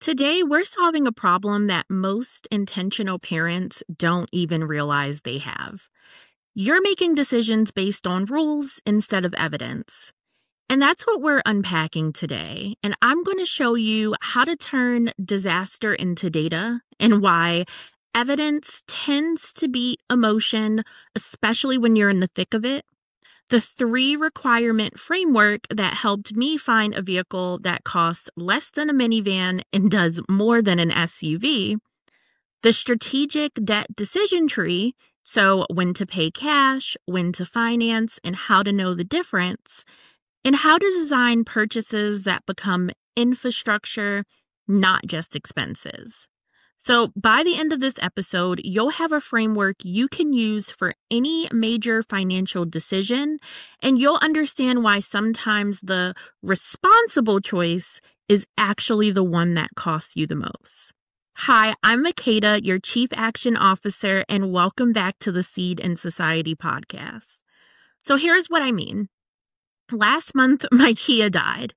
Today, we're solving a problem that most intentional parents don't even realize they have. You're making decisions based on rules instead of evidence. And that's what we're unpacking today. And I'm going to show you how to turn disaster into data and why evidence tends to beat emotion, especially when you're in the thick of it. The 3 requirement framework that helped me find a vehicle that costs less than a minivan and does more than an SUV. The strategic debt decision tree, so when to pay cash, when to finance, and how to know the difference, and how to design purchases that become infrastructure, not just expenses. So by the end of this episode, you'll have a framework you can use for any major financial decision, and you'll understand why sometimes the responsible choice is actually the one that costs you the most. Hi, I'm Makeda, your Chief Action Officer, and welcome back to the Seed in Society podcast. So here's what I mean. Last month, my Kia died.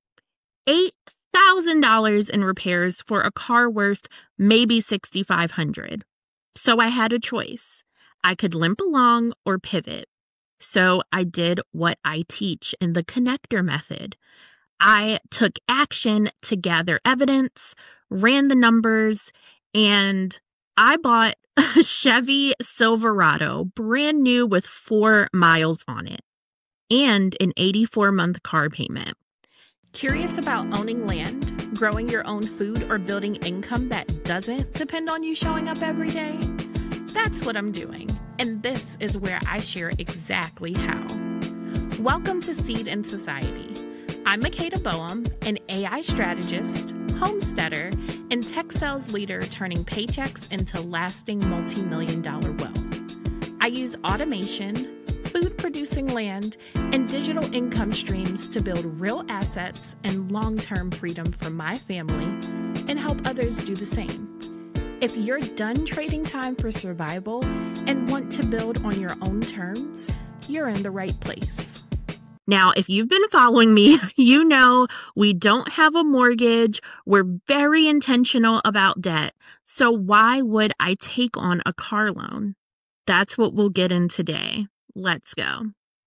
$8,000 in repairs for a car worth maybe $6,500. So I had a choice. I could limp along or pivot. So I did what I teach in the connector method. I took action to gather evidence, ran the numbers, and I bought a Chevy Silverado, brand new with 4 miles on it, and an 84-month car payment. Curious about owning land, growing your own food, or building income that doesn't depend on you showing up every day? That's what I'm doing, and this is where I share exactly how. Welcome to Seed in Society. I'm Makeda Boehm, an AI strategist, homesteader, and tech sales leader turning paychecks into lasting multi-million-dollar wealth. I use automation, food-producing land, and digital income streams to build real assets and long-term freedom for my family and help others do the same. If you're done trading time for survival and want to build on your own terms, you're in the right place. Now, if you've been following me, you know we don't have a mortgage. We're very intentional about debt. So why would I take on a car loan? That's what we'll get in today. Let's go.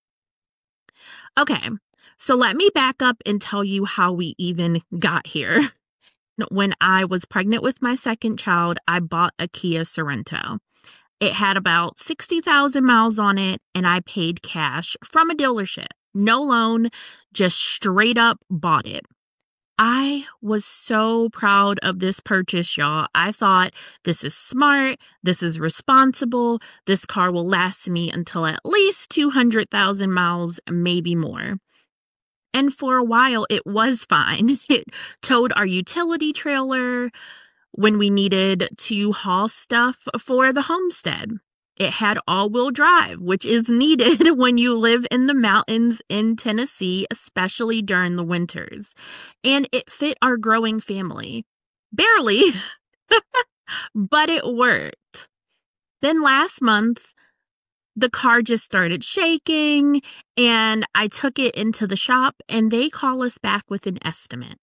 Okay, so let me back up and tell you how we even got here. When I was pregnant with my second child, I bought a Kia Sorento. It had about 60,000 miles on it, and I paid cash from a dealership. No loan, just straight up bought it. I was so proud of this purchase, y'all. I thought, this is smart, this is responsible, this car will last me until at least 200,000 miles, maybe more. And for a while, it was fine. It towed our utility trailer when we needed to haul stuff for the homestead. It had all-wheel drive, which is needed when you live in the mountains in Tennessee, especially during the winters. And it fit our growing family. Barely, but it worked. Then last month, the car just started shaking, and I took it into the shop, and they call us back with an estimate.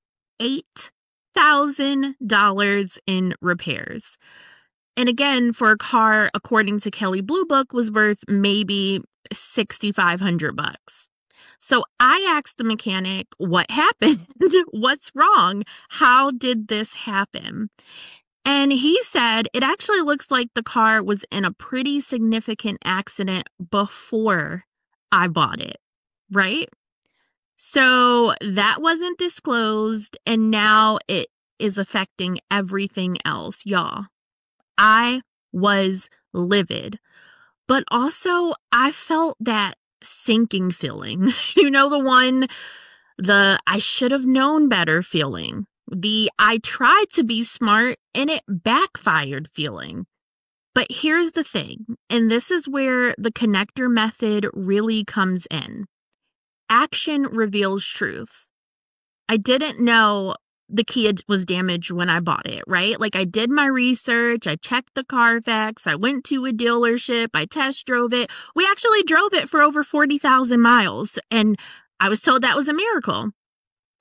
$8,000 in repairs. And again, for a car, according to Kelley Blue Book, was worth maybe $6,500. So I asked the mechanic, what happened? What's wrong? How did this happen? And he said, it actually looks like the car was in a pretty significant accident before I bought it, right? So that wasn't disclosed, and now it is affecting everything else, y'all. I was livid, but also I felt that sinking feeling. You know, the I should have known better feeling. The I tried to be smart and it backfired feeling. But here's the thing, and this is where the connector method really comes in. Action reveals truth. I didn't know the Kia was damaged when I bought it, right? Like, I did my research, I checked the Carfax, I went to a dealership, I test drove it. We actually drove it for over 40,000 miles, and I was told that was a miracle.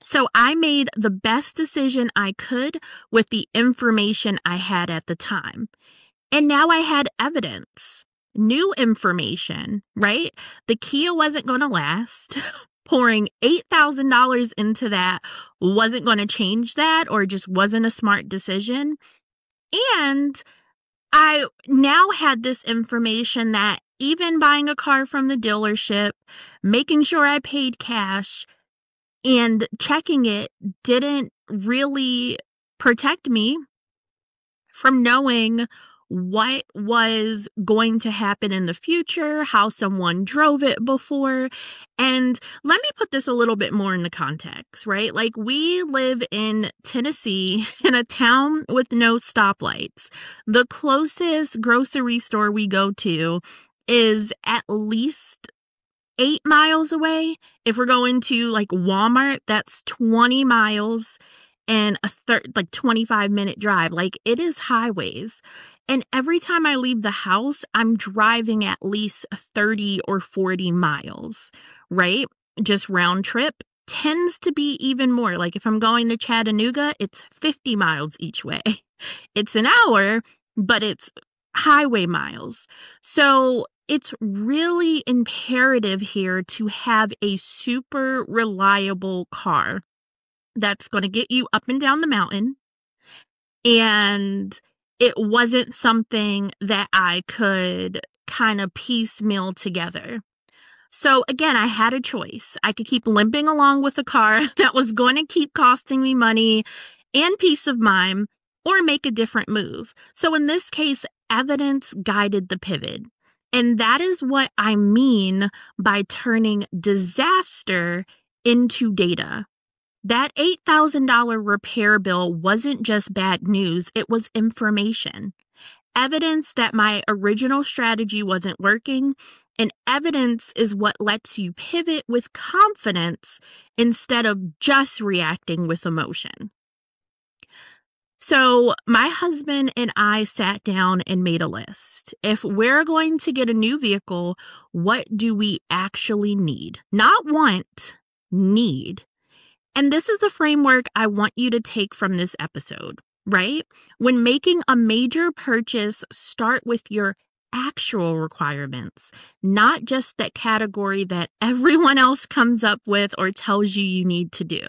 So I made the best decision I could with the information I had at the time. And now I had evidence, new information, right? The Kia wasn't going to last. Pouring $8,000 into that wasn't going to change that, or just wasn't a smart decision. And I now had this information that even buying a car from the dealership, making sure I paid cash, and checking it didn't really protect me from knowing what was going to happen in the future, how someone drove it before. And let me put this a little bit more into context, right? Like, we live in Tennessee, in a town with no stoplights. The closest grocery store we go to is at least 8 miles away. If we're going to like Walmart, that's 20 miles and a 25-minute drive. Like, it is highways. And every time I leave the house, I'm driving at least 30 or 40 miles, right? Just round trip. Tends to be even more. Like, if I'm going to Chattanooga, it's 50 miles each way. It's an hour, but it's highway miles. So it's really imperative here to have a super reliable car that's going to get you up and down the mountain. And it wasn't something that I could kind of piecemeal together. So again, I had a choice. I could keep limping along with a car that was going to keep costing me money and peace of mind, or make a different move. So in this case, evidence guided the pivot. And that is what I mean by turning disaster into data. That $8,000 repair bill wasn't just bad news, it was information. Evidence that my original strategy wasn't working, and evidence is what lets you pivot with confidence instead of just reacting with emotion. So my husband and I sat down and made a list. If we're going to get a new vehicle, what do we actually need? Not want, need. And this is the framework I want you to take from this episode, right? When making a major purchase, start with your actual requirements, not just that category that everyone else comes up with or tells you need to do.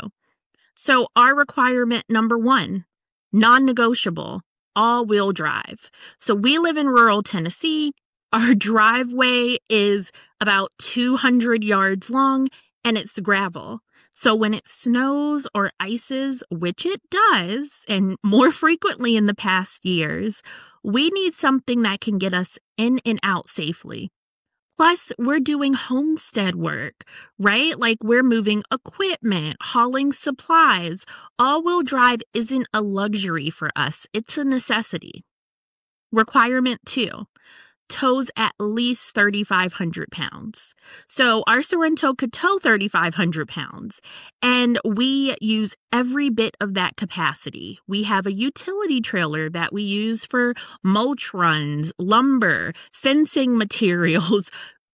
So our requirement number 1, non-negotiable, all-wheel drive. So we live in rural Tennessee. Our driveway is about 200 yards long, and it's gravel. So when it snows or ices, which it does, and more frequently in the past years, we need something that can get us in and out safely. Plus, we're doing homestead work, right? Like, we're moving equipment, hauling supplies. All-wheel drive isn't a luxury for us. It's a necessity. Requirement 2, tows at least 3,500 pounds. So our Sorento could tow 3,500 pounds, and we use every bit of that capacity. We have a utility trailer that we use for mulch runs, lumber, fencing materials,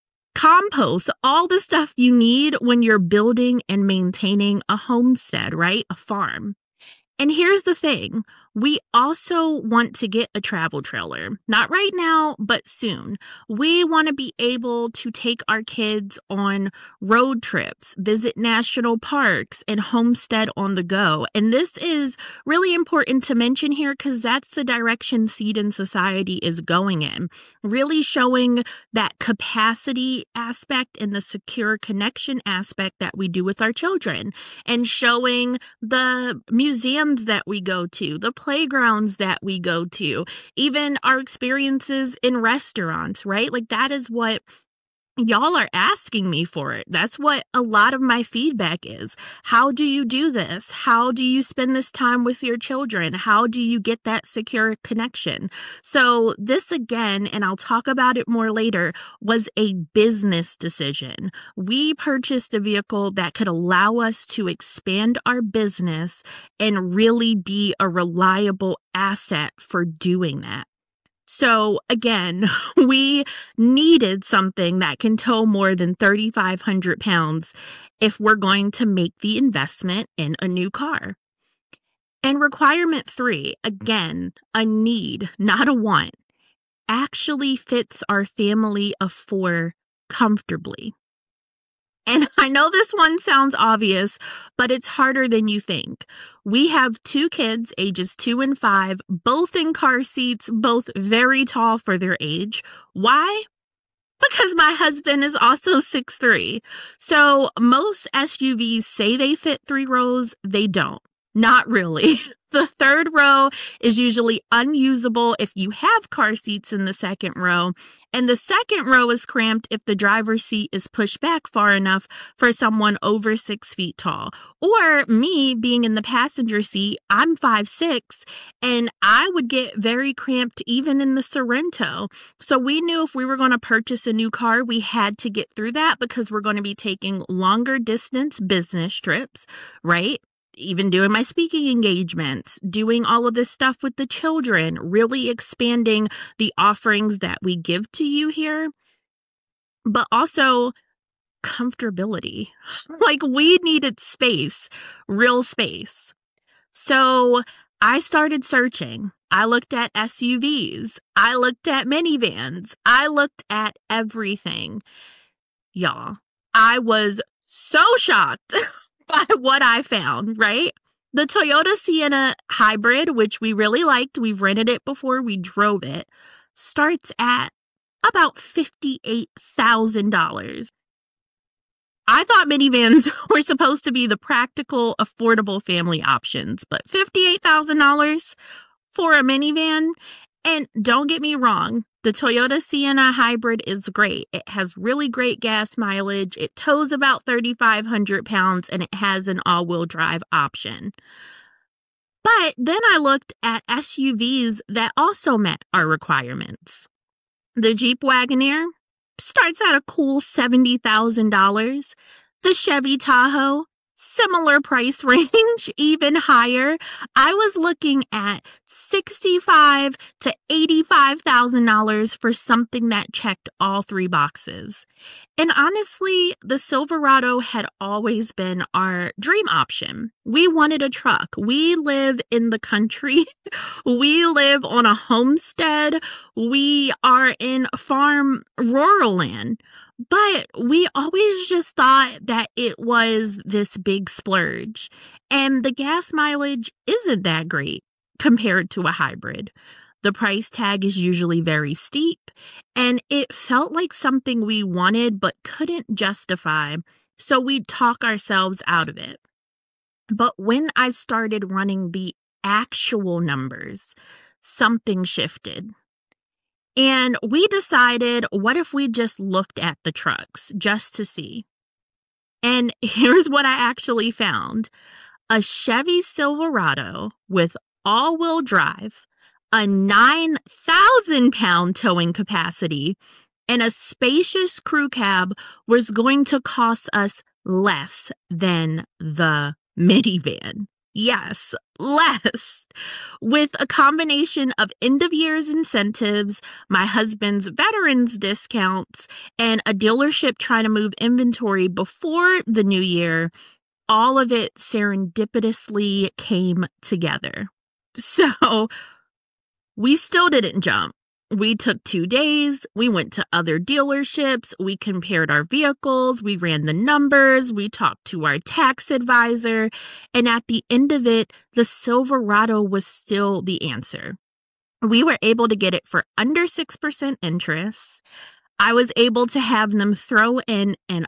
compost, all the stuff you need when you're building and maintaining a homestead, right? A farm. And here's the thing. We also want to get a travel trailer. Not right now, but soon. We want to be able to take our kids on road trips, visit national parks, and homestead on the go. And this is really important to mention here because that's the direction Seed in Society is going in. Really showing that capacity aspect and the secure connection aspect that we do with our children. And showing the museums that we go to, the playgrounds that we go to, even our experiences in restaurants, right? Like, that is what y'all are asking me for it. That's what a lot of my feedback is. How do you do this? How do you spend this time with your children? How do you get that secure connection? So this again, and I'll talk about it more later, was a business decision. We purchased a vehicle that could allow us to expand our business and really be a reliable asset for doing that. So again, we needed something that can tow more than 3,500 pounds if we're going to make the investment in a new car. And requirement 3, again, a need, not a want, actually fits our family of 4 comfortably. And I know this one sounds obvious, but it's harder than you think. We have 2 kids, ages 2 and 5, both in car seats, both very tall for their age. Why? Because my husband is also 6'3". So most SUVs say they fit 3 rows, they don't. Not really. The 3rd row is usually unusable if you have car seats in the 2nd row, and the 2nd row is cramped if the driver's seat is pushed back far enough for someone over 6 feet tall. Or me being in the passenger seat, I'm 5'6", and I would get very cramped even in the Sorento. So we knew if we were going to purchase a new car, we had to get through that because we're going to be taking longer distance business trips, right? Even doing my speaking engagements, doing all of this stuff with the children, really expanding the offerings that we give to you here, but also comfortability. Like we needed space, real space. So I started searching. I looked at SUVs. I looked at minivans. I looked at everything. Y'all, I was so shocked by what I found, right? The Toyota Sienna Hybrid, which we really liked, we've rented it before, we drove it, starts at about $58,000. I thought minivans were supposed to be the practical, affordable family options, but $58,000 for a minivan? And don't get me wrong, the Toyota Sienna Hybrid is great. It has really great gas mileage. It tows about 3,500 pounds, and it has an all-wheel drive option. But then I looked at SUVs that also met our requirements. The Jeep Wagoneer starts at a cool $70,000. The Chevy Tahoe, similar price range, even higher. I was looking at $65,000 to $85,000 for something that checked all 3 boxes. And honestly, the Silverado had always been our dream option. We wanted a truck. We live in the country. We live on a homestead. We are in farm rural land. But we always just thought that it was this big splurge. And the gas mileage isn't that great compared to a hybrid. The price tag is usually very steep, and it felt like something we wanted but couldn't justify, so we'd talk ourselves out of it. But when I started running the actual numbers, something shifted. And we decided, what if we just looked at the trucks just to see? And here's what I actually found. A Chevy Silverado with all-wheel drive, a 9,000-pound towing capacity, and a spacious crew cab was going to cost us less than the minivan. Yes, less. With a combination of end-of-year's incentives, my husband's veterans discounts, and a dealership trying to move inventory before the new year, all of it serendipitously came together. So we still didn't jump. We took 2 days, we went to other dealerships, we compared our vehicles, we ran the numbers, we talked to our tax advisor, and at the end of it, the Silverado was still the answer. We were able to get it for under 6% interest. I was able to have them throw in an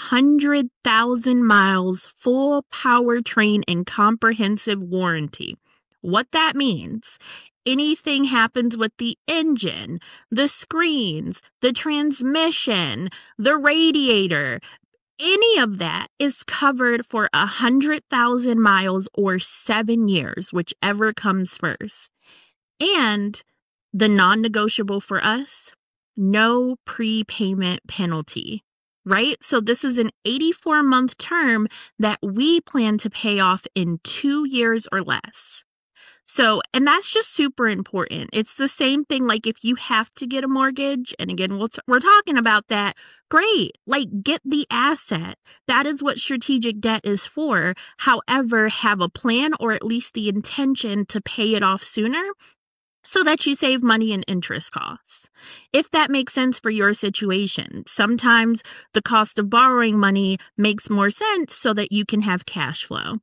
100,000 miles full powertrain and comprehensive warranty. What that means, anything happens with the engine, the screens, the transmission, the radiator, any of that is covered for 100,000 miles or 7 years, whichever comes first. And the non-negotiable for us, no prepayment penalty, right? So this is an 84-month term that we plan to pay off in 2 years or less. So, and that's just super important. It's the same thing like if you have to get a mortgage, and again, we're talking about that, great. Like, get the asset. That is what strategic debt is for. However, have a plan or at least the intention to pay it off sooner so that you save money and interest costs. If that makes sense for your situation, sometimes the cost of borrowing money makes more sense so that you can have cash flow.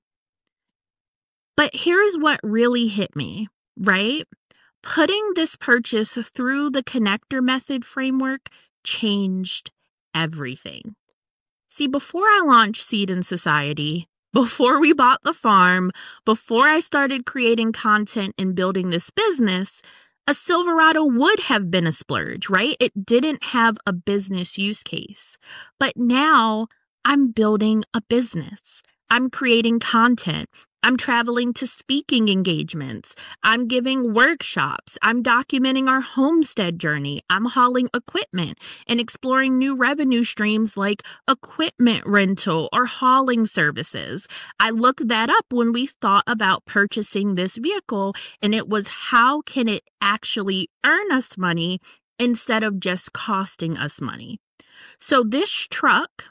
But here's what really hit me, right? Putting this purchase through the connector method framework changed everything. See, before I launched Seed in Society, before we bought the farm, before I started creating content and building this business, a Silverado would have been a splurge, right? It didn't have a business use case. But now I'm building a business. I'm creating content. I'm traveling to speaking engagements. I'm giving workshops. I'm documenting our homestead journey. I'm hauling equipment and exploring new revenue streams like equipment rental or hauling services. I looked that up when we thought about purchasing this vehicle, and it was how can it actually earn us money instead of just costing us money. So this truck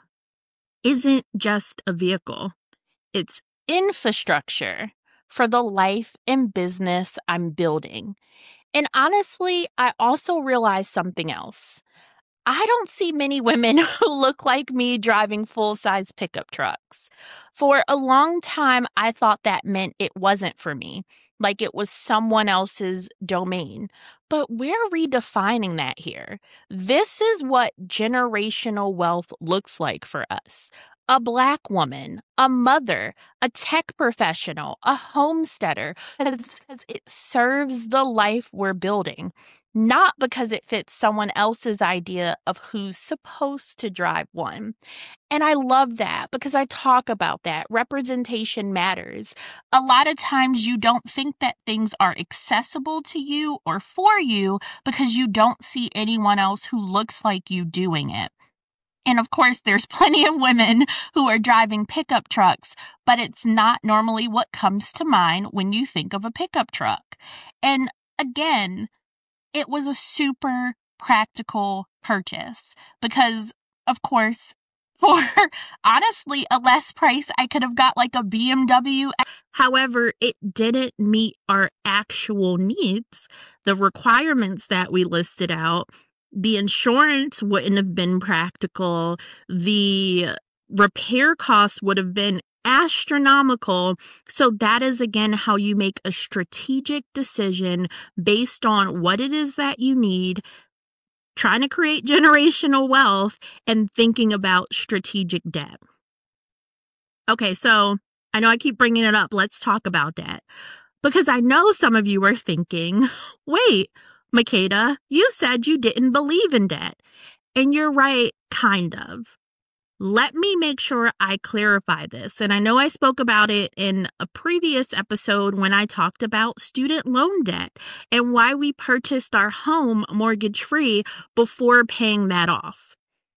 isn't just a vehicle. It's infrastructure for the life and business I'm building. And honestly, I also realized something else. I don't see many women who look like me driving full-size pickup trucks. For a long time, I thought that meant it wasn't for me, like it was someone else's domain. But we're redefining that here. This is what generational wealth looks like for us. A Black woman, a mother, a tech professional, a homesteader, because it serves the life we're building, not because it fits someone else's idea of who's supposed to drive one. And I love that because I talk about that. Representation matters. A lot of times you don't think that things are accessible to you or for you because you don't see anyone else who looks like you doing it. And of course, there's plenty of women who are driving pickup trucks, but it's not normally what comes to mind when you think of a pickup truck. And again, it was a super practical purchase because, of course, for honestly a less price, I could have got like a BMW. However, it didn't meet our actual needs, the requirements that we listed out. The insurance wouldn't have been practical. The repair costs would have been astronomical. So that is, again, how you make a strategic decision based on what it is that you need, trying to create generational wealth, and thinking about strategic debt. Okay, so I know I keep bringing it up. Let's talk about debt. Because I know some of you are thinking, wait, Makeda, you said you didn't believe in debt. And you're right, kind of. Let me make sure I clarify this. And I know I spoke about it in a previous episode when I talked about student loan debt and why we purchased our home mortgage-free before paying that off.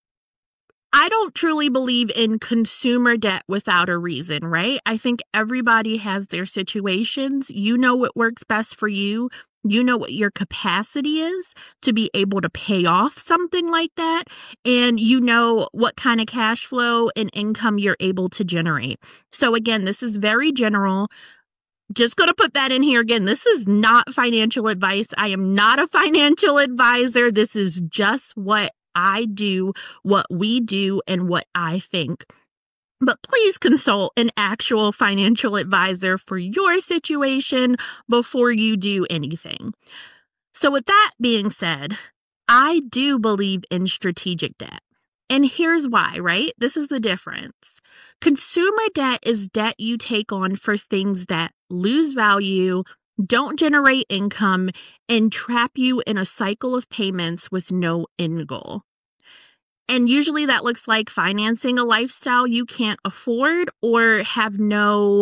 I don't truly believe in consumer debt without a reason, right? I think everybody has their situations. You know what works best for you. You know what your capacity is to be able to pay off something like that. And you know what kind of cash flow and income you're able to generate. So again, this is very general. Just going to put that in here again. This is not financial advice. I am not a financial advisor. This is just what I do, what we do, and what I think. But please consult an actual financial advisor for your situation before you do anything. So with that being said, I do believe in strategic debt. And here's why, right? This is the difference. Consumer debt is debt you take on for things that lose value, don't generate income, and trap you in a cycle of payments with no end goal. And usually that looks like financing a lifestyle you can't afford or have no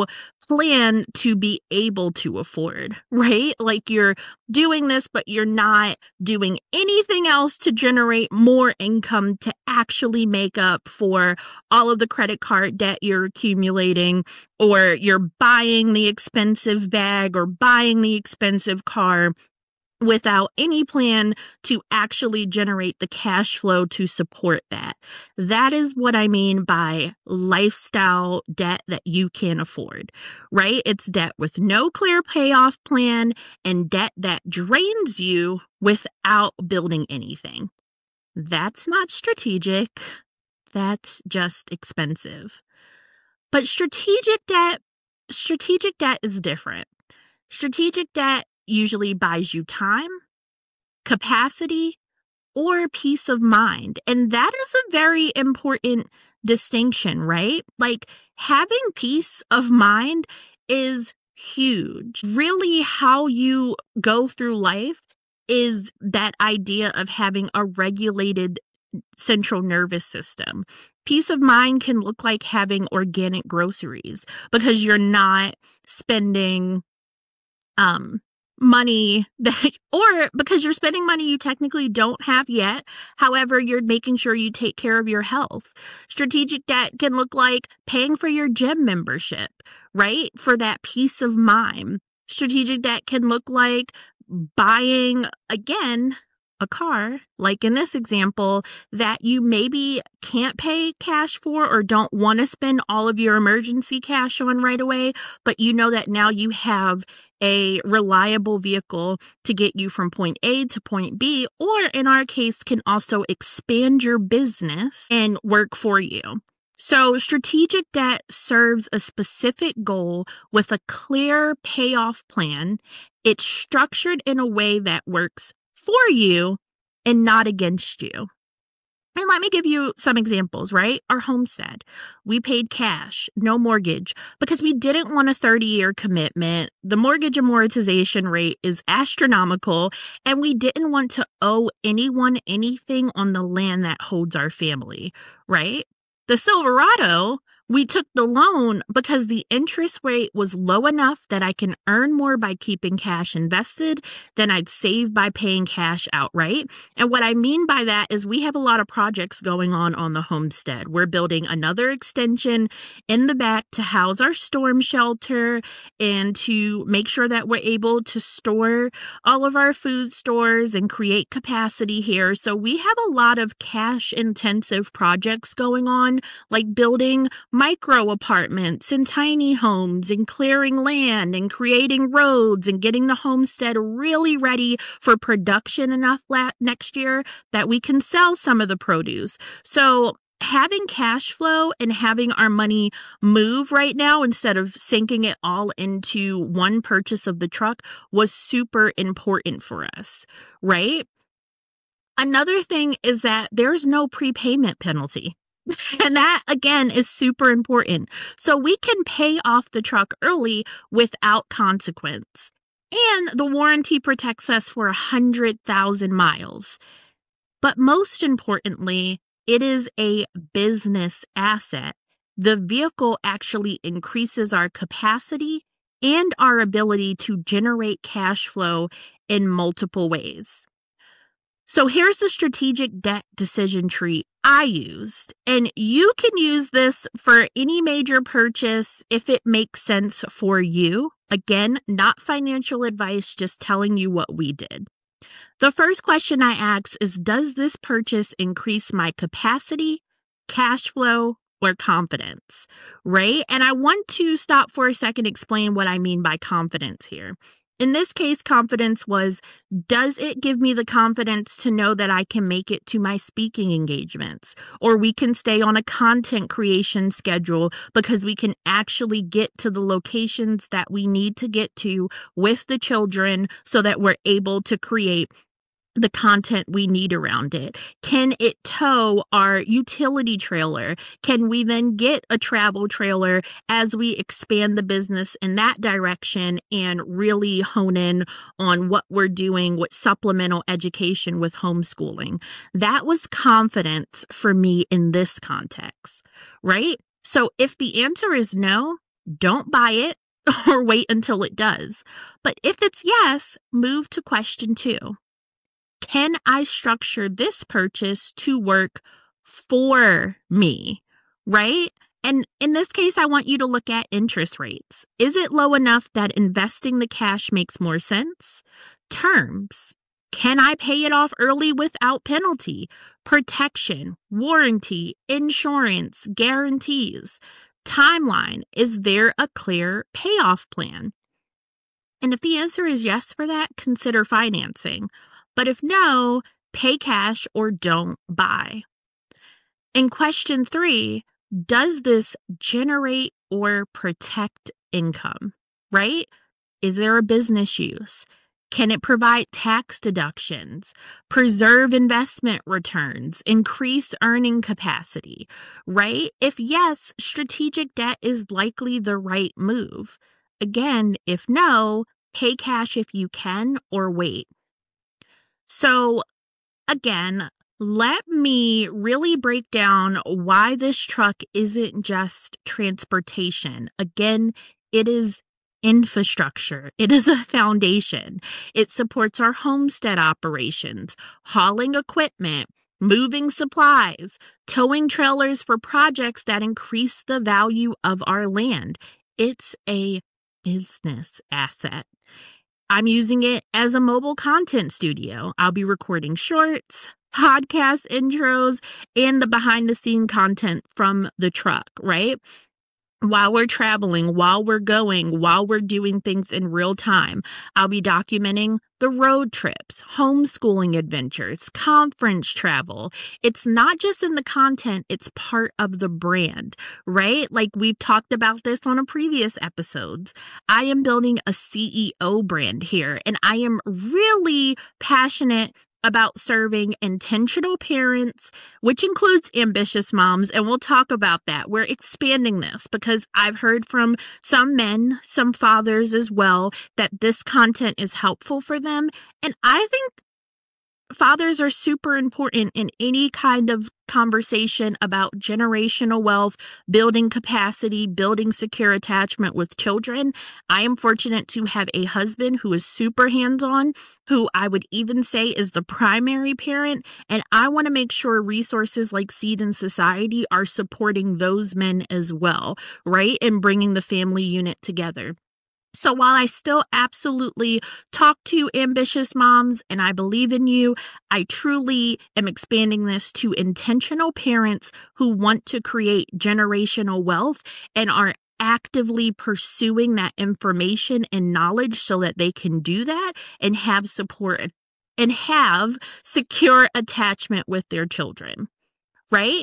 plan to be able to afford, right? Like you're doing this, but you're not doing anything else to generate more income to actually make up for all of the credit card debt you're accumulating, or you're buying the expensive bag or buying the expensive car without any plan to actually generate the cash flow to support that. That is what I mean by lifestyle debt that you can't afford, right? It's debt with no clear payoff plan and debt that drains you without building anything. That's not strategic. That's just expensive. But strategic debt is different. Strategic debt usually buys you time, capacity, or peace of mind. And that is a very important distinction, right? Like having peace of mind is huge. Really, how you go through life is that idea of having a regulated central nervous system. Peace of mind can look like having organic groceries because you're not spending money that, or because you're spending money you technically don't have yet. However, you're making sure you take care of your health. Strategic debt can look like paying for your gym membership, right? For that peace of mind. Strategic debt can look like buying, again, a car, like in this example, that you maybe can't pay cash for or don't want to spend all of your emergency cash on right away, but you know that now you have a reliable vehicle to get you from point A to point B, or in our case, can also expand your business and work for you. So strategic debt serves a specific goal with a clear payoff plan. It's structured in a way that works for you and not against you. And let me give you some examples, right? Our homestead. We paid cash, no mortgage, because we didn't want a 30-year commitment. The mortgage amortization rate is astronomical, and we didn't want to owe anyone anything on the land that holds our family, right? The Silverado, we took the loan because the interest rate was low enough that I can earn more by keeping cash invested than I'd save by paying cash outright. And what I mean by that is we have a lot of projects going on the homestead. We're building another extension in the back to house our storm shelter and to make sure that we're able to store all of our food stores and create capacity here. So we have a lot of cash intensive projects going on, like building micro apartments and tiny homes and clearing land and creating roads and getting the homestead really ready for production enough next year that we can sell some of the produce. So having cash flow and having our money move right now instead of sinking it all into one purchase of the truck was super important for us, right? Another thing is that there's no prepayment penalty. And that, again, is super important. So we can pay off the truck early without consequence. And the warranty protects us for 100,000 miles. But most importantly, it is a business asset. The vehicle actually increases our capacity and our ability to generate cash flow in multiple ways. So here's the strategic debt decision tree I used, and you can use this for any major purchase if it makes sense for you. Again, not financial advice, just telling you what we did. The first question I ask is, does this purchase increase my capacity, cash flow, or confidence, right? And I want to stop for a second, explain what I mean by confidence here. In this case, confidence was, does it give me the confidence to know that I can make it to my speaking engagements, or we can stay on a content creation schedule because we can actually get to the locations that we need to get to with the children so that we're able to create the content we need around it? Can it tow our utility trailer? Can we then get a travel trailer as we expand the business in that direction and really hone in on what we're doing with supplemental education with homeschooling? That was confidence for me in this context, right? So if the answer is no, don't buy it. or wait until it does. But if it's yes, move to question 2. Can I structure this purchase to work for me, right? And in this case, I want you to look at interest rates. Is it low enough that investing the cash makes more sense? Terms. Can I pay it off early without penalty? Protection, warranty, insurance, guarantees. Timeline. Is there a clear payoff plan? And if the answer is yes for that, consider financing. But if no, pay cash or don't buy. In question 3, does this generate or protect income, right? Is there a business use? Can it provide tax deductions, preserve investment returns, increase earning capacity, right? If yes, strategic debt is likely the right move. Again, if no, pay cash if you can or wait. So again, let me really break down why this truck isn't just transportation. Again, it is infrastructure. It is a foundation. It supports our homestead operations, hauling equipment, moving supplies, towing trailers for projects that increase the value of our land. It's a business asset. I'm using it as a mobile content studio. I'll be recording shorts, podcast intros, and the behind the scene content from the truck, right? While we're traveling, while we're going, while we're doing things in real time, I'll be documenting the road trips, homeschooling adventures, conference travel. It's not just in the content, it's part of the brand, right? Like we've talked about this on a previous episodes. I am building a CEO brand here, and I am really passionate about serving intentional parents, which includes ambitious moms, and we'll talk about that. We're expanding this because I've heard from some men, some fathers as well, that this content is helpful for them. And I think fathers are super important in any kind of conversation about generational wealth, building capacity, building secure attachment with children. I am fortunate to have a husband who is super hands-on, who I would even say is the primary parent, and I want to make sure resources like Seed and Society are supporting those men as well, right? And bringing the family unit together. So while I still absolutely talk to ambitious moms and I believe in you, I truly am expanding this to intentional parents who want to create generational wealth and are actively pursuing that information and knowledge so that they can do that and have support and have secure attachment with their children, right?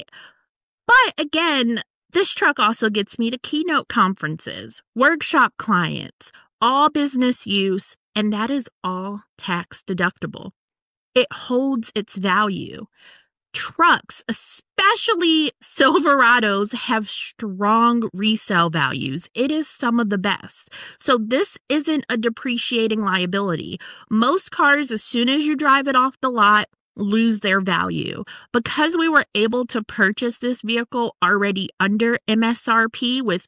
But again, this truck also gets me to keynote conferences, workshop clients, all business use, and that is all tax deductible. It holds its value. Trucks, especially Silverados, have strong resale values. It is some of the best. So this isn't a depreciating liability. Most cars, as soon as you drive it off the lot, lose their value. Because we were able to purchase this vehicle already under MSRP with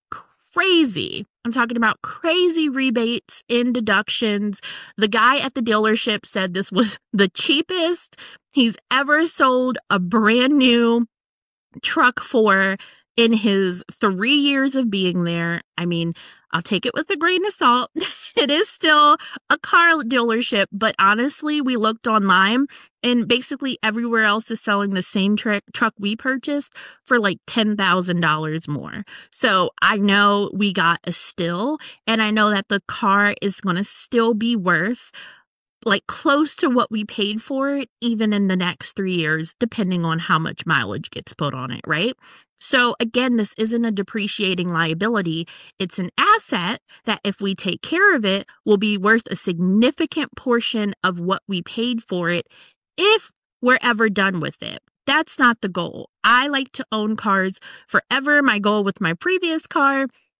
I'm talking about crazy rebates and deductions. The guy at the dealership said this was the cheapest he's ever sold a brand new truck for in his 3 years of being there. I mean, I'll take it with a grain of salt. It is still a car dealership, but honestly, we looked online and basically everywhere else is selling the same truck we purchased for like $10,000 more. So I know we got a steal, and I know that the car is going to still be worth like close to what we paid for it, even in the next 3 years, depending on how much mileage gets put on it, right? So again, this isn't a depreciating liability. It's an asset that if we take care of it, will be worth a significant portion of what we paid for it if we're ever done with it. That's not the goal. I like to own cars forever. My goal with my previous car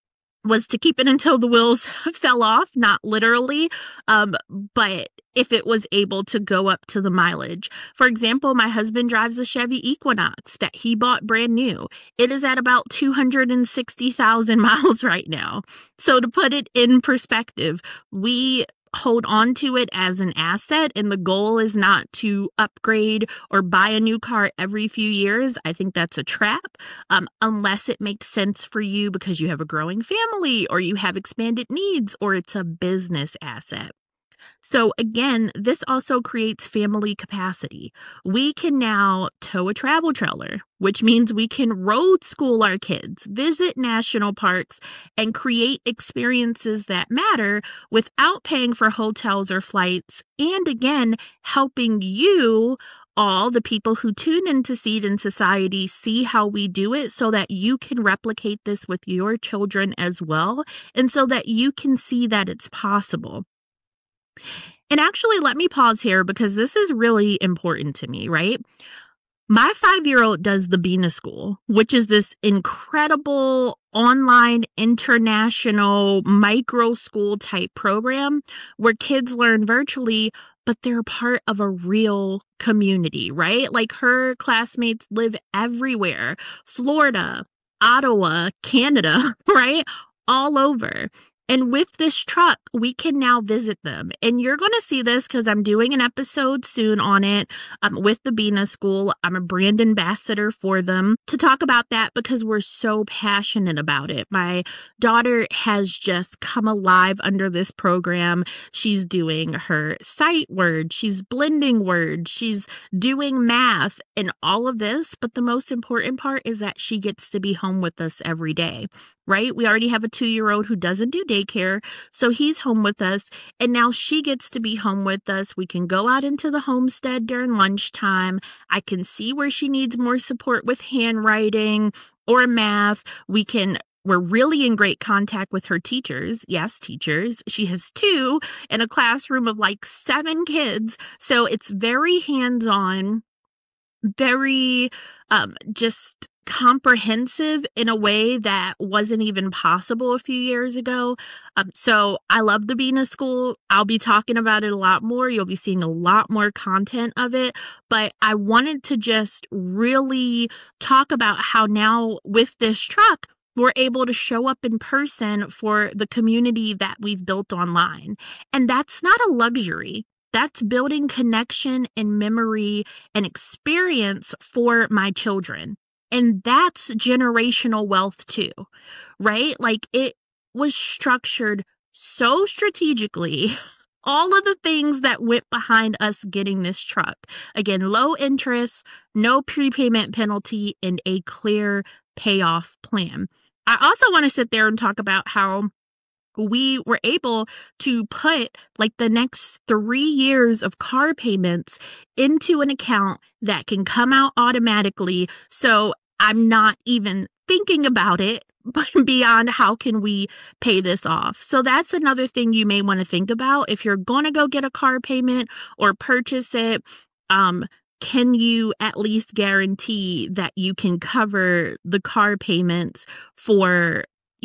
was to keep it until the wheels fell off, not literally, but if it was able to go up to the mileage. For example, my husband drives a Chevy Equinox that he bought brand new. It is at about 260,000 miles right now. So to put it in perspective, we hold on to it as an asset, and the goal is not to upgrade or buy a new car every few years. I think that's a trap, unless it makes sense for you because you have a growing family or you have expanded needs or it's a business asset. So again, this also creates family capacity. We can now tow a travel trailer, which means we can road school our kids, visit national parks, and create experiences that matter without paying for hotels or flights. And again, helping you, all the people who tune into Seed in Society, see how we do it so that you can replicate this with your children as well, and so that you can see that it's possible. And actually, let me pause here because this is really important to me, right? My 5-year-old does the Bina School, which is this incredible online international micro school type program where kids learn virtually, but they're part of a real community, right? Like her classmates live everywhere, Florida, Ottawa, Canada, right? All over. And with this truck, we can now visit them. And you're going to see this because I'm doing an episode soon on it with the Bina School. I'm a brand ambassador for them to talk about that because we're so passionate about it. My daughter has just come alive under this program. She's doing her sight words. She's blending words. She's doing math and all of this. But the most important part is that she gets to be home with us every day. Right? We already have a 2-year-old who doesn't do daycare, so he's home with us, and now she gets to be home with us. We can go out into the homestead during lunchtime. I can see where she needs more support with handwriting or math. We're really in great contact with her teachers. Yes, teachers. She has 2 in a classroom of like 7 kids, so it's very hands-on, very just comprehensive in a way that wasn't even possible a few years ago. So I love the Bina School. I'll be talking about it a lot more. You'll be seeing a lot more content of it. But I wanted to just really talk about how now with this truck, we're able to show up in person for the community that we've built online. And that's not a luxury. That's building connection and memory and experience for my children. And that's generational wealth too, right? Like it was structured so strategically. All of the things that went behind us getting this truck. Again, low interest, no prepayment penalty, and a clear payoff plan. I also want to sit there and talk about how we were able to put like the next 3 years of car payments into an account that can come out automatically. So I'm not even thinking about it, but beyond how can we pay this off? So that's another thing you may want to think about. If you're going to go get a car payment or purchase it, can you at least guarantee that you can cover the car payments for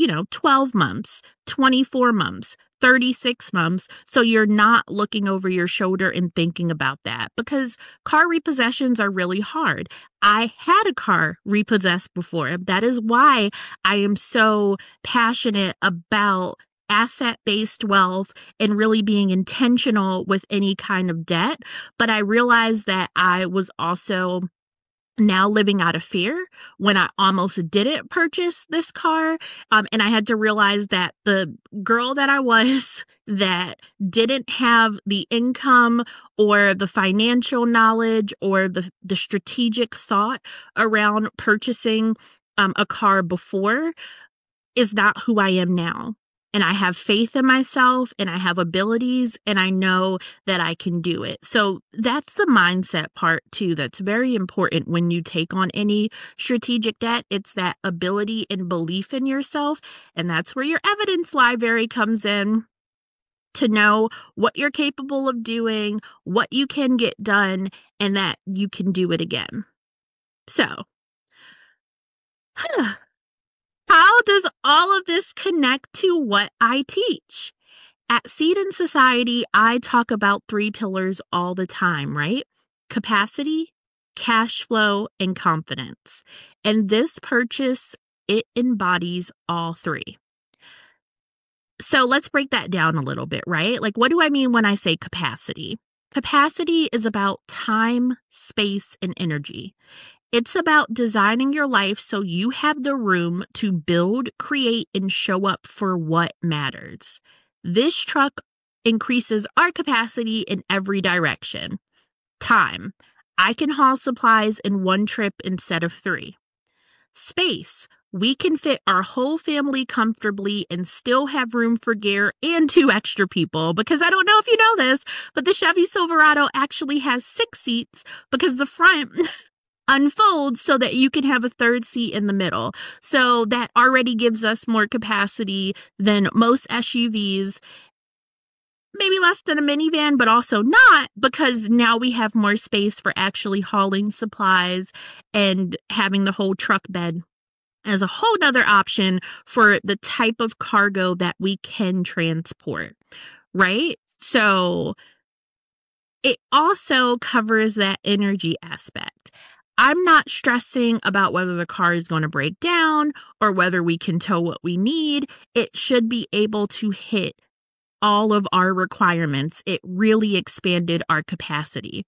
12 months, 24 months, 36 months, so you're not looking over your shoulder and thinking about that, because car repossessions are really hard. I had a car repossessed before. That is why I am so passionate about asset-based wealth and really being intentional with any kind of debt. But I realized that I was also now living out of fear when I almost didn't purchase this car. And I had to realize that the girl that I was that didn't have the income or the financial knowledge or the strategic thought around purchasing a car before is not who I am now. And I have faith in myself and I have abilities and I know that I can do it. So that's the mindset part too. That's very important when you take on any strategic debt. It's that ability and belief in yourself. And that's where your evidence library comes in, to know what you're capable of doing, what you can get done, and that you can do it again. So, How does all of this connect to what I teach? At Seed and Society, I talk about 3 pillars all the time, right? Capacity, cash flow, and confidence. And this purchase, it embodies all 3. So let's break that down a little bit, right? Like, what do I mean when I say capacity? Capacity is about time, space, and energy. It's about designing your life so you have the room to build, create, and show up for what matters. This truck increases our capacity in every direction. Time. I can haul supplies in 1 trip instead of 3. Space. We can fit our whole family comfortably and still have room for gear and 2 extra people, because I don't know if you know this, but the Chevy Silverado actually has 6 seats because the front unfolds so that you can have a 3rd seat in the middle. So that already gives us more capacity than most SUVs. Maybe less than a minivan, but also not, because now we have more space for actually hauling supplies and having the whole truck bed as a whole nother option for the type of cargo that we can transport, right? So it also covers that energy aspect. I'm not stressing about whether the car is going to break down or whether we can tow what we need. It should be able to hit all of our requirements. It really expanded our capacity.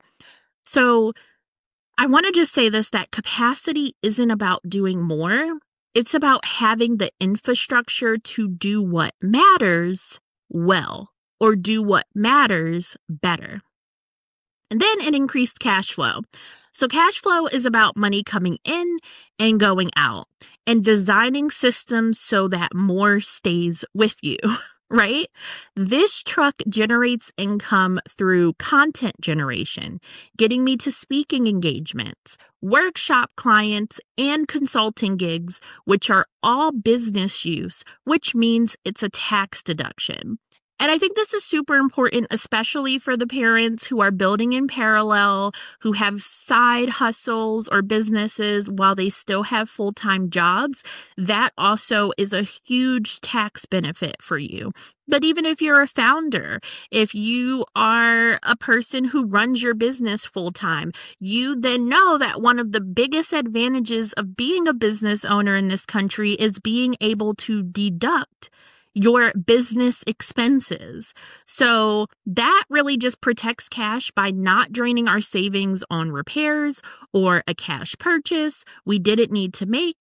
So I want to just say this, that capacity isn't about doing more. It's about having the infrastructure to do what matters well, or do what matters better. And then an increased cash flow. So cash flow is about money coming in and going out, and designing systems so that more stays with you. Right? This truck generates income through content generation, getting me to speaking engagements, workshop clients, and consulting gigs, which are all business use, which means it's a tax deduction. And I think this is super important, especially for the parents who are building in parallel, who have side hustles or businesses while they still have full-time jobs. That also is a huge tax benefit for you. But even if you're a founder, if you are a person who runs your business full-time, you then know that one of the biggest advantages of being a business owner in this country is being able to deduct your business expenses. So that really just protects cash by not draining our savings on repairs or a cash purchase we didn't need to make.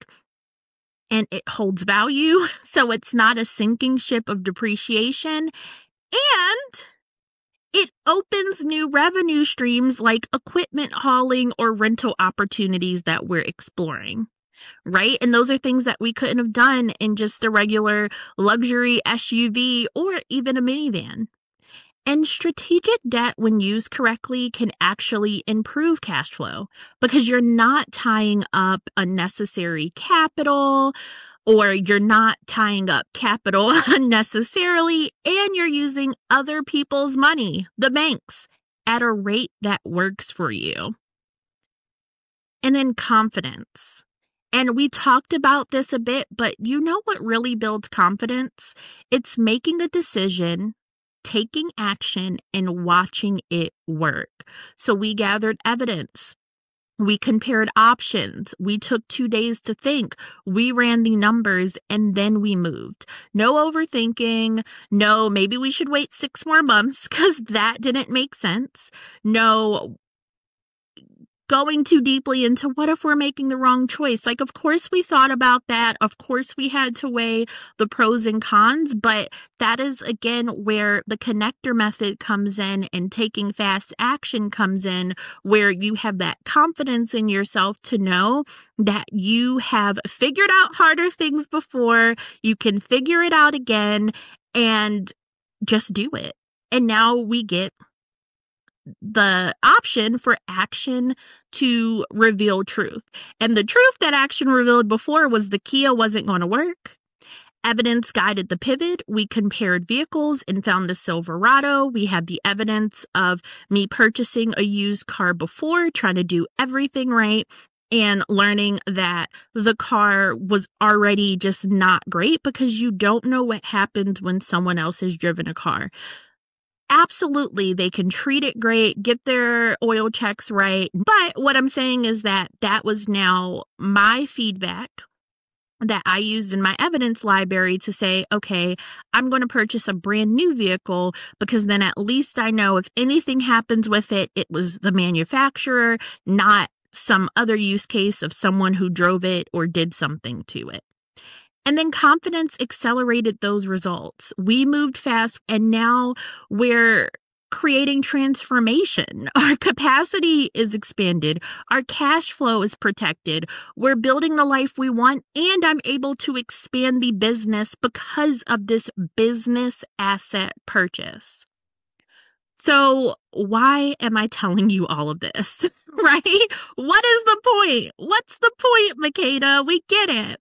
And it holds value, so it's not a sinking ship of depreciation. And it opens new revenue streams like equipment hauling or rental opportunities that we're exploring. Right? And those are things that we couldn't have done in just a regular luxury SUV or even a minivan. And strategic debt, when used correctly, can actually improve cash flow because you're not tying up unnecessary capital, or you're not tying up capital unnecessarily, and you're using other people's money, the banks, at a rate that works for you. And then confidence. And we talked about this a bit, but you know what really builds confidence? It's making a decision, taking action, and watching it work. So we gathered evidence. We compared options. We took 2 days to think. We ran the numbers, and then we moved. No overthinking. No, maybe we should wait 6 more months because that didn't make sense. No, going too deeply into what if we're making the wrong choice. Like, of course we thought about that. Of course we had to weigh the pros and cons, but that is again where the connector method comes in and taking fast action comes in, where you have that confidence in yourself to know that you have figured out harder things before, you can figure it out again, and just do it. And now we get the option for action to reveal truth. And the truth that action revealed before was the Kia wasn't going to work. Evidence guided the pivot. We compared vehicles and found the Silverado. We have the evidence of me purchasing a used car before, trying to do everything right. and learning that the car was already just not great because you don't know what happens when someone else has driven a car. Absolutely, they can treat it great, get their oil checks right. But what I'm saying is that was now my feedback that I used in my evidence library to say, okay, I'm going to purchase a brand new vehicle because then at least I know if anything happens with it, it was the manufacturer, not some other use case of someone who drove it or did something to it. And then confidence accelerated those results. We moved fast, and now we're creating transformation. Our capacity is expanded. Our cash flow is protected. We're building the life we want, and I'm able to expand the business because of this business asset purchase. So why am I telling you all of this, right? What is the point? What's the point, Makeda? We get it.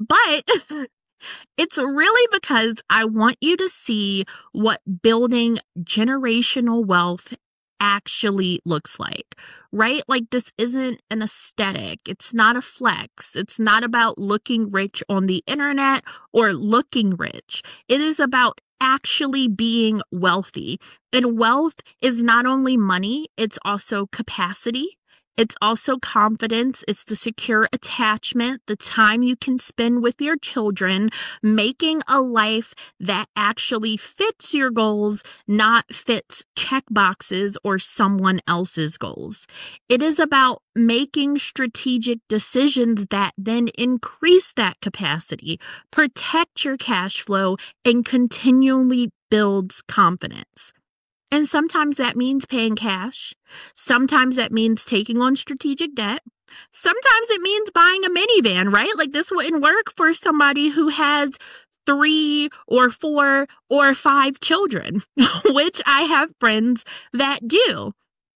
But it's really because I want you to see what building generational wealth actually looks like, right? Like, this isn't an aesthetic. It's not a flex. It's not about looking rich on the internet or looking rich. It is about actually being wealthy. And wealth is not only money, it's also capacity. It's also confidence. It's the secure attachment, the time you can spend with your children, making a life that actually fits your goals, not fits check boxes or someone else's goals. It is about making strategic decisions that then increase that capacity, protect your cash flow, and continually builds confidence. And sometimes that means paying cash. Sometimes that means taking on strategic debt. Sometimes it means buying a minivan, right? Like, this wouldn't work for somebody who has 3 or 4 or 5 children, which I have friends that do.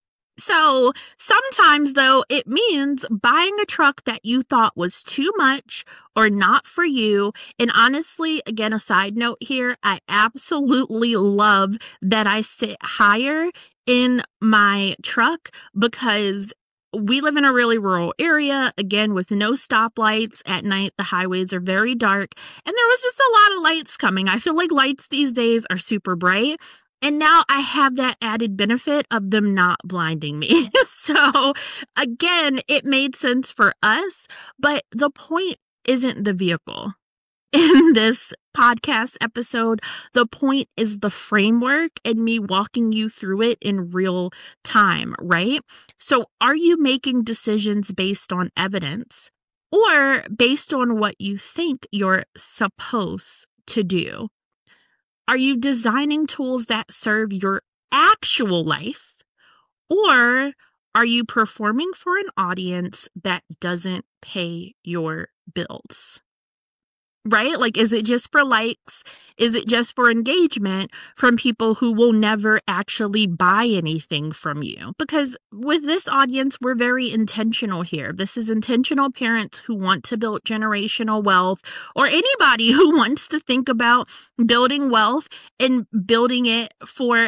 So sometimes, though, it means buying a truck that you thought was too much or not for you. And honestly, again, a side note here, I absolutely love that I sit higher in my truck because we live in a really rural area, again, with no stoplights at night. The highways are very dark, and there was just a lot of lights coming. I feel like lights these days are super bright. And now I have that added benefit of them not blinding me. So again, it made sense for us, but the point isn't the vehicle. In this podcast episode, the point is the framework and me walking you through it in real time, right? So are you making decisions based on evidence or based on what you think you're supposed to do? Are you designing tools that serve your actual life, or are you performing for an audience that doesn't pay your bills? Right? Like, is it just for likes? Is it just for engagement from people who will never actually buy anything from you? Because with this audience, we're very intentional here. This is intentional parents who want to build generational wealth, or anybody who wants to think about building wealth and building it for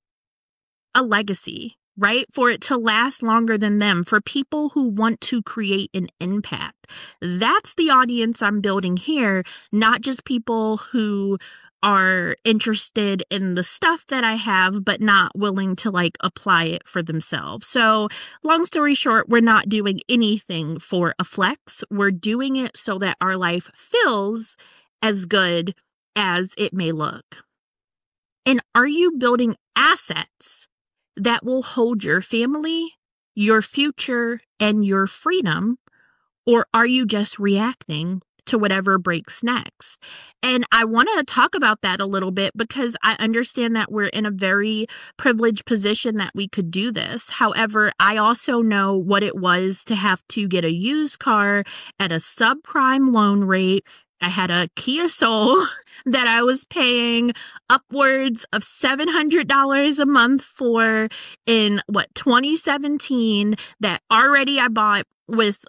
a legacy, right? For it to last longer than them, for people who want to create an impact. That's the audience I'm building here, not just people who are interested in the stuff that I have, but not willing to apply it for themselves. So long story short, we're not doing anything for a flex. We're doing it so that our life feels as good as it may look. And are you building assets that will hold your family, your future, and your freedom? Or are you just reacting to whatever breaks next? And I want to talk about that a little bit because I understand that we're in a very privileged position that we could do this. However, I also know what it was to have to get a used car at a subprime loan rate. I had a Kia Soul that I was paying upwards of $700 a month for in 2017, that already I bought with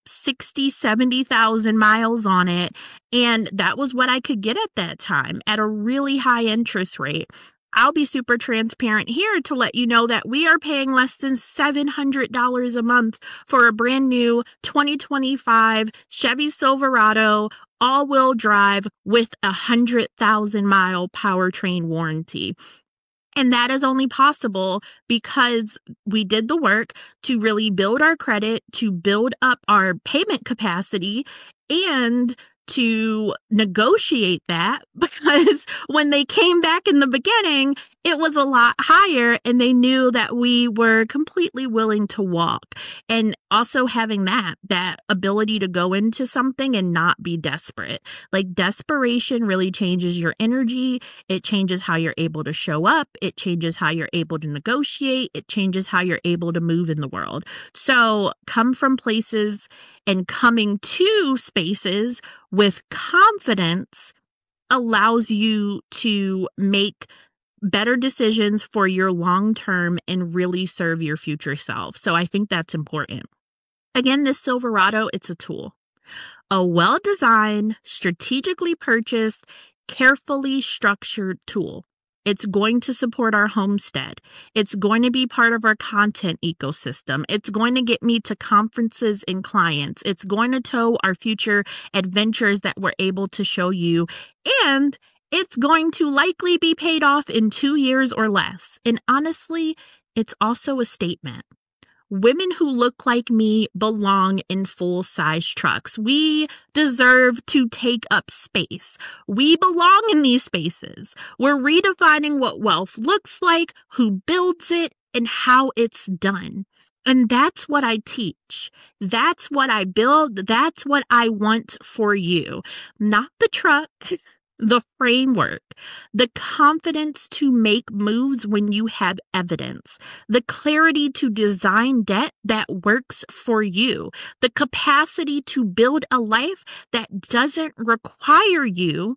70,000 miles on it. And that was what I could get at that time at a really high interest rate. I'll be super transparent here to let you know that we are paying less than $700 a month for a brand new 2025 Chevy Silverado all-wheel drive with a 100,000-mile powertrain warranty. And that is only possible because we did the work to really build our credit, to build up our payment capacity, and to negotiate that, because when they came back in the beginning, it was a lot higher and they knew that we were completely willing to walk. And also having that ability to go into something and not be desperate. Like, desperation really changes your energy. It changes how you're able to show up. It changes how you're able to negotiate. It changes how you're able to move in the world. So come from places and coming to spaces with confidence allows you to make better decisions for your long term and really serve your future self. So I think that's important. Again, this Silverado, it's a tool. A well-designed, strategically purchased, carefully structured tool. It's going to support our homestead. It's going to be part of our content ecosystem. It's going to get me to conferences and clients. It's going to tow our future adventures that we're able to show you. And it's going to likely be paid off in 2 years or less. And honestly, it's also a statement. Women who look like me belong in full-size trucks. We deserve to take up space. We belong in these spaces. We're redefining what wealth looks like, who builds it, and how it's done. And that's what I teach. That's what I build. That's what I want for you. Not the truck, the framework, the confidence to make moves when you have evidence, the clarity to design debt that works for you, the capacity to build a life that doesn't require you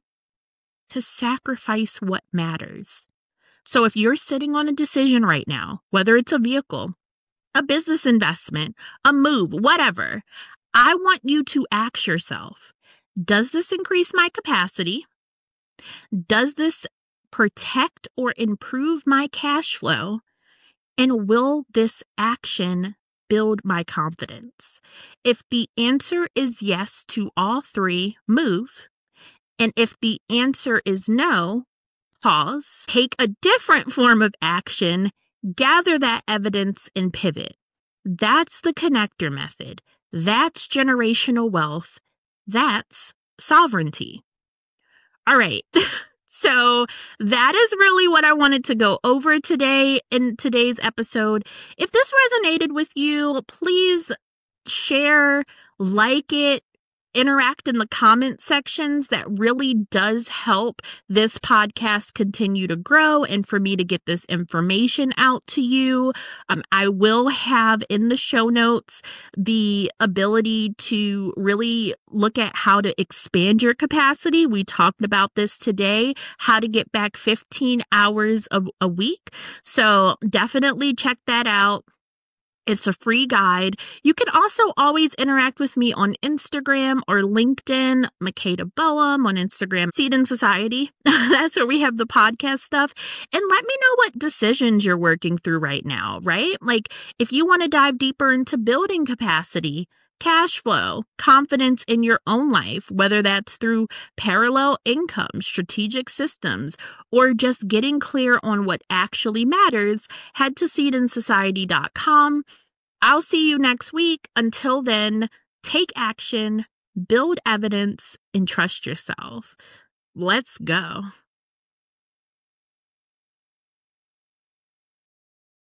to sacrifice what matters. So if you're sitting on a decision right now, whether it's a vehicle, a business investment, a move, whatever, I want you to ask yourself, does this increase my capacity? Does this protect or improve my cash flow? And will this action build my confidence? If the answer is yes to all three, move. And if the answer is no, pause, take a different form of action, gather that evidence, and pivot. That's the connector method. That's generational wealth. That's sovereignty. All right. So that is really what I wanted to go over today in today's episode. If this resonated with you, please share, like it, interact in the comment sections. That really does help this podcast continue to grow and for me to get this information out to you. I will have in the show notes the ability to really look at how to expand your capacity. We talked about this today, how to get back 15 hours a week. So definitely check that out. It's a free guide. You can also always interact with me on Instagram or LinkedIn, Makeda Boehm on Instagram, Seed and Society. That's where we have the podcast stuff. And let me know what decisions you're working through right now, right? Like if you want to dive deeper into building capacity, cash flow, confidence in your own life, whether that's through parallel income, strategic systems, or just getting clear on what actually matters, head to seedandsociety.com. I'll see you next week. Until then, take action, build evidence, and trust yourself. Let's go.